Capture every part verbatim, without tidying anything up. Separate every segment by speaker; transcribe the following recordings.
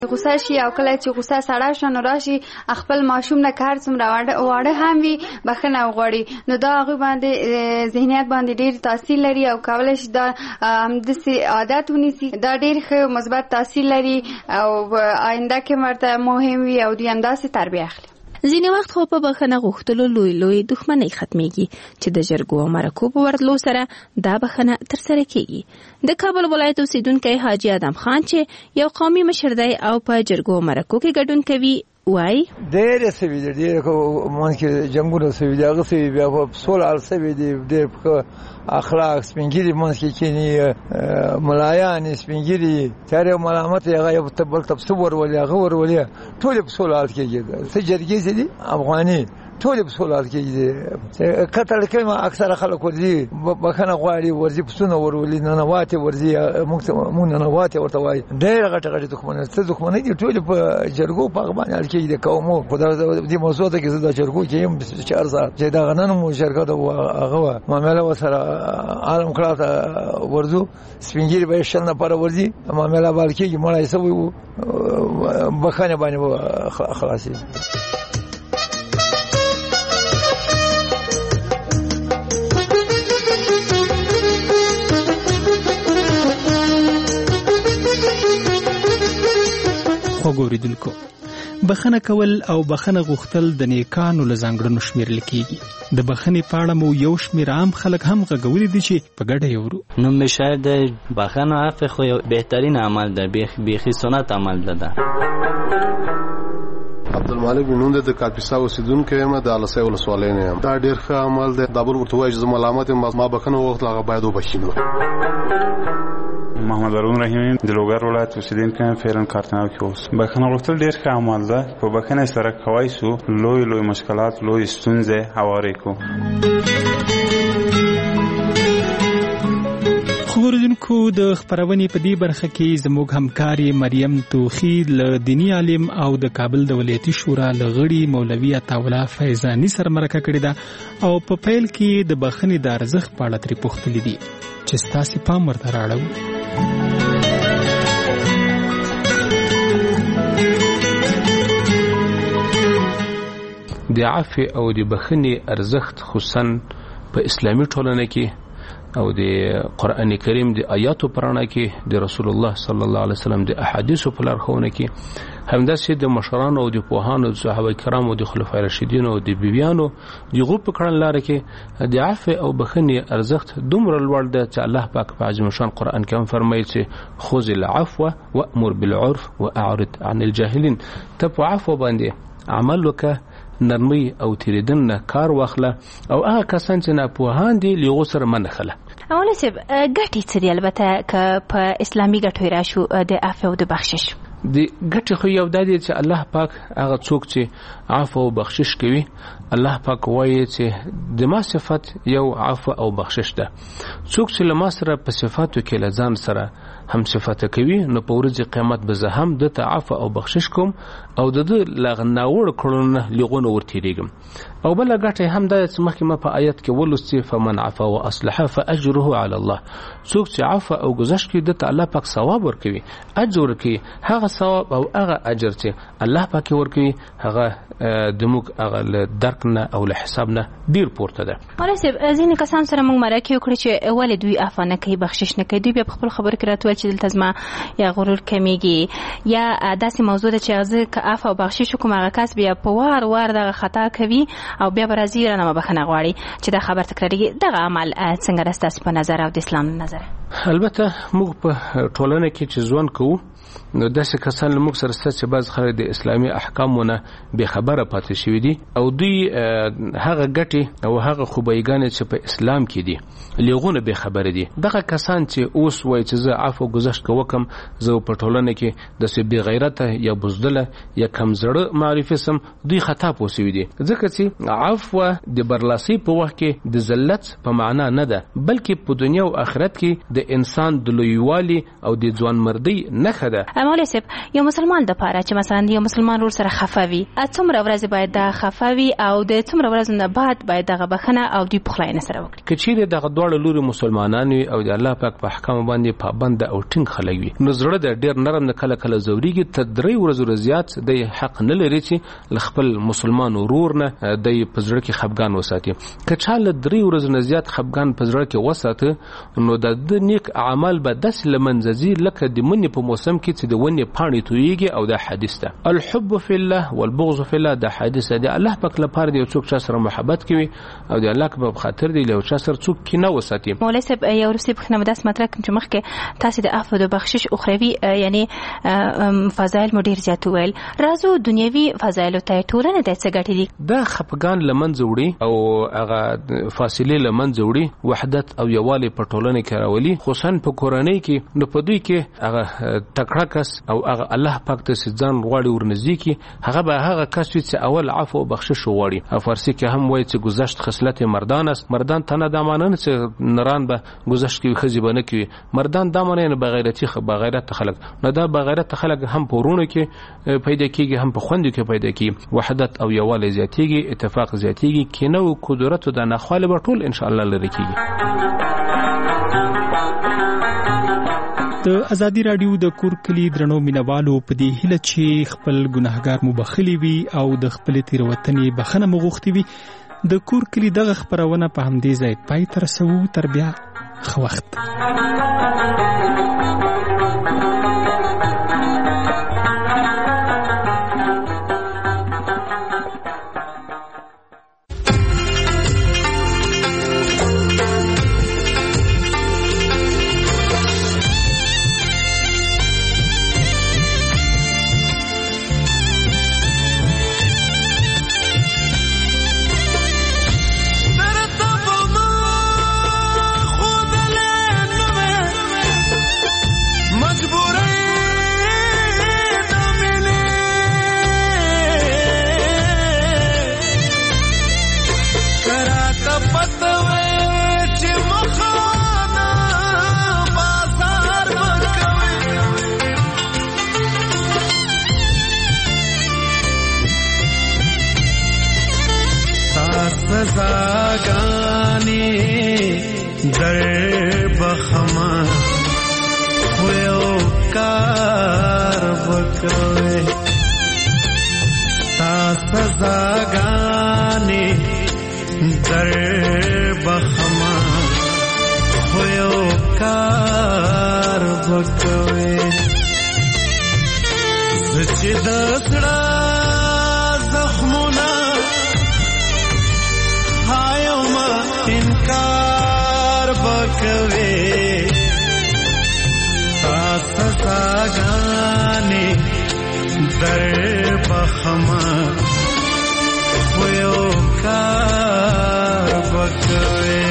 Speaker 1: غوسه شي او کله چې غوسه سړه شي نو راشي خپل ماشوم نه کار څومره واړه هم وي بخښنه وغواړي، نو دا هغه باندې ذهنیت باندې ډیر تاثیر لري او کولای شي دا همداسې عادت ونیسي. دا ډیر ښه مثبت تاثیر لري او آینده کې مرته مهم وي او دوی همداسې تربیه اخلي.
Speaker 2: ځینې وخت خو په بخښنه غوښتلو لوی لوی دښمنۍ ختمیږي چې د جرګو او مرکو په ورتلو سره دا بخښنه ترسره کیږي. د کابل ولایت اوسیدونکی حاجي ادم خان چې یو قومي مشر دی او په جرګو او مرکو کې ګډون کوي وای
Speaker 3: ډېر سوي دي، ډېر مونږ کې جنګونه سوي دي، هغه سوي بیا په سول حال سوي دي، ډېر اخلاق سپینګیري مونږ کې کینی ملایان سپینګیري تر ملامت هغه یو بل تبصور ولې هغه ور ولې ټول په سول حال کې څه جرګې دي افغاني ټول په سول حال کې دي. کتل کلمه اکثر خلک ورزي بخنه غواړي ورزي پسونه ور ولې نه نواته ورزي مونږ مونږ نه نواته ورته وای ډېر غټ غټ دښمنه څه دښمنه دي ټول په جرګو په باندې کې د قومو خدای دې موضوع ته کې د جرګو کې هم چهار ساعت چې دا غنن مو شرکت هغه معاملې وسره عالم کړه ورزو سپینګری به شل نه پر ورزي معاملې بالکې مړای سوي بخنه باندې خلاصي.
Speaker 4: وګوریدونکو، بخښنه کول او بخښنه غوښتل د نیکانو له ځانګړنو شمیرل کیږي. د بخښنې په اړه مو یو شمېر عام خلک هم غږولي دي چې په ګډه یې ورو.
Speaker 5: نوم مې شاید دی بخښنه عفو خو یو بهترین عمل ده، بیخي سنت عمل ده.
Speaker 6: عبدالمالک بنون د کاپیسا اوسیدونکی یم، د السه ولسوالۍ نه یم. دا ډېر ښه عمل دی. دا بل ورته وایي چې زه ملامت یم، ما بخښنه وغوښتله هغه باید وبخښي.
Speaker 7: محمد ارون رحیمی د لوګر ولایت اوسیدونکی یم، فعلا کارتناو کې اوس. بخښنه غوښتل ډېر ښه عمل ده. په بخښنې سره کولی شو لوی لوی مشکلات، لوی ستونزې هوارې کړو.
Speaker 4: خبردونکو، د خبرونې په دې برخه کې زموږ همکاري مریم توخی له دینی عالم او د کابل د ولایتي شورا له غړي مولوي عطاالله فیضاني سره مرکه کړې ده او په پیل کې د بخښنې د ارزښت په اړه ترې پوښتلي دي چې ستاسې پام ورته راړو.
Speaker 8: د عفو او د بخښنې ارزښت خصوصا په اسلامي ټولنه کې او د قرآن کریم د آیاتو پرانا کې د رسول الله صلی الله علیه وسلم د احادیثو په لارښوونه کې همداسې د مشرانو او د پوهانو د صحابه کرامو د خلفای راشدینو او د بیبیانو د غو په کړن لار کې د عفو او بخښنې ارزښت دومره لوړ دی چې الله پاک په عظیم شان قرآن کې هم فرمایي چې خذ العفو وامر بالعرف واعرض عن الجاهلین. ته په عفو باندې عمل وکړه، نرمي او تیریدنه کار واخله او هغه کسان چې ناپوهان دي لغو سره منخله.
Speaker 2: اوله چې ګټې څه دي البته که په اسلامي ګټو راشو د عفو او د بخشش
Speaker 8: د ګټې خو یو د دې چې الله پاک هغه څوک چې عفو او بخشش کوي، الله پاک وایي چې د ما صفت یو عفو او بخشش ده. څوک چې له ما سره په صفاتو کې له ځان سره هم صفات کوي نو په ورځ قیامت به زه هم د عفو او بخشش کوم او د لغناوړ کړنو لغونه ورتیریږم. او بل ګټه هم د مخکې ما په آیت کې ولوستي فمن عفا واصلح فاجره على الله. څوک چې عفو او گذشت کوي د الله پاک ثواب ورکوي، اجر ورکوي. هغه ثواب او هغه اجر چې الله پاک ورکوي هغه د موږ هغه درک نه او له حساب نه ډیر پورته ده.
Speaker 2: ولې ځینې کسان سره موږ مرکه وکړي چې ولې دوی عفو نه کوي، بخشش نه کوي، دوی بیا په خپل خبرو کې راتول چې دلته زما یا غرور کمیږي یا داسې موضوع ده چې زه که عفو او بخشش کوم هغه کس بیا په وار وار دغه خطا کوي او بیا به راځي رانه بخښنه غواړي چې دا خبر تکراریږي. دغه عمل څنګه ده ستاسو په نظر او د اسلام نظر؟
Speaker 8: البته موږ په ټولنه کې چې ژوند کوو نو داسې کسان له موږ سره شته چې بعض خلک د اسلامي احکامونه بې خبره پاتې شوي دي او دوی هغه ګټې او هغه خوبیګانې چې په اسلام کې دي لغونه بې خبره دي. دغه کسان چې اوس وایي چې زه عفو گذشت کوم، زه په ټولنه کې داسې بې غیرته یا بزدله یا کمزړه معرفي سم، دوی خطا پوسوي دي. ځکه چې عفو د برلاسي په وخت کې د ذلت په معنا نه ده، بلکې په دنیا او آخرت کې د انسان د لویوالي او د ځوانمردۍ نښه ده.
Speaker 2: مولوي صاحب یو مسلمان د پاره چې مثلا یو مسلمان ور سره خفوي څومره ورځې باید د خفوي او د څومره ورځې نه بعد باید دغه بخنه او د پخلاینه سره وکړي؟
Speaker 8: که چیرې دغه دواړه لوري مسلمانان وي او د الله پاک په احکام باندې پابند او ټینګ خلک وي نو زړه د ډیر نرم نه کله کله زوريږي تر درې ورځې زیات د حق نه لري چې خپل مسلمان ورور نه د پزړه کې خفګان وساتي. که چاله درې ورځې نه زیات خفګان پزړه کې وساته نو د نیک اعمال به داس لمنځي لکه د منی په موسم کې چې د ونی پاڼې تویږي او د حدیث ده الحب فی الله والبغض فی الله. د حدیث دی الله پاک لپاره دی څوک چې سره محبت کوي او د الله په خاطر دی له چا سره څوک کینه وساتي.
Speaker 2: مولوی صاحب یو رسې بخنه مداس مطرح کوم چې مخکې تاسو د عفو د بخشش اخروی یعنی فضایل مدیر زیات ویل رازو دنیوي فضایل ته ټولنه د څه ګټې دي؟
Speaker 8: د خفګان لمن زوړي او هغه فاصله لمن زوړي وحدت او یووالی په ټولنه کې راولي خصوصا په کورنۍ کې نو په دوی کې هغه تکړه کس او هغه الله پاک ته ځان غواړي ورنږدې کی هغه به هغه کس چې اول عفو او بخشش وغواړي. فارسی کې هم وایي چې گذشت خصلت مردان است. مردان تنه د مانن چې نران به گذشت کوي خزي بنه کوي. مردان د مانن بغیرتی خ بغیرت خلق نه دا بغیرت خلق هم پورونه کې پیدا کیږي هم په خوند کې پیدا کیږي. وحدت او یووالی زیاتیږي اتفاق زیاتیږي کینه او قدرت د نخواله به ټول ان شاء الله لري کیږي.
Speaker 4: د ازادي رادیو د کور کلی درنو مینوالو په دې هیله چې خپل ګناهګار مبخلي وي او د خپل تیروتنې بخنه مغوښتي وي د کور کلی دغه خبرونه په همدې ځای پای تر سو تر بیا خو وخت.
Speaker 9: سزاګانې در بخما خو یو کار وکوي تا سزاګانې در بخما خو یو کار وکوي چې د زړه زخمونه انکار بکوي تا سزاګانې در بخما خو یو کار بکوي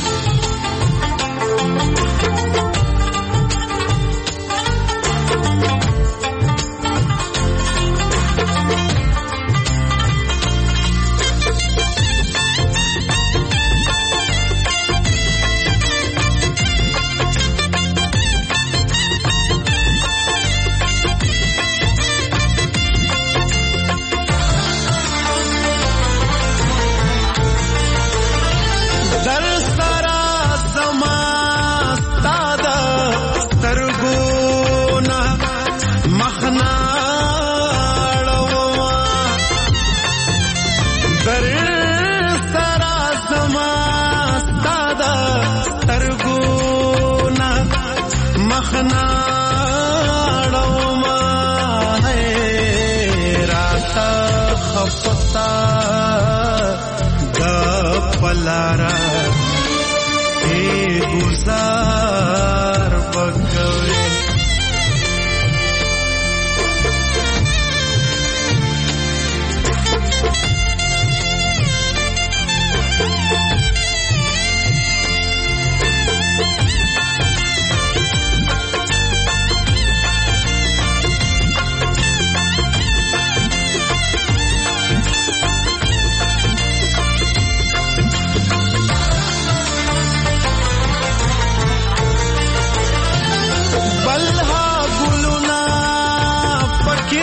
Speaker 9: پلارا اے گزار بکوي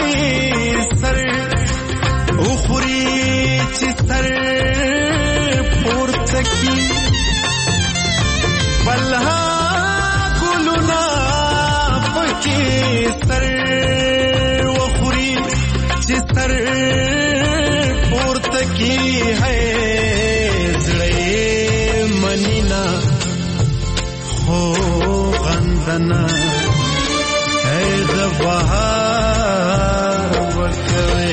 Speaker 9: سر اخوري چې سر پورته کی بلها ګلونه پکې سر اخوري چې سر پورته کی ہے زړه منینا خو غندنا ہے زبهار ورکوي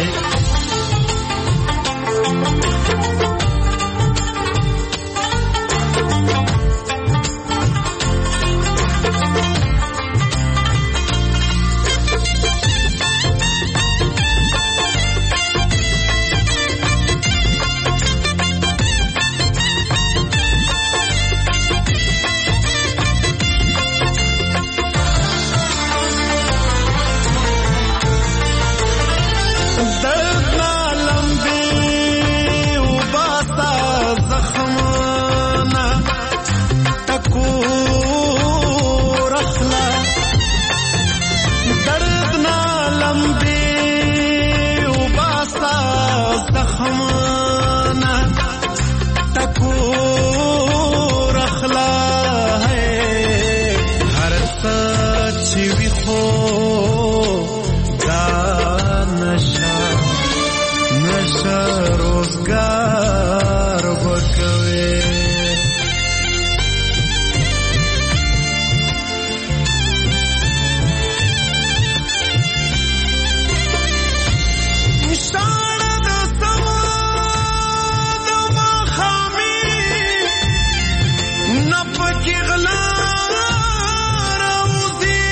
Speaker 9: روزگار بکوي شاړه د سما د مخامي نپکې غلا راوځي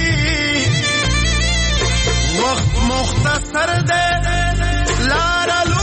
Speaker 9: وخت مختصر ده لارا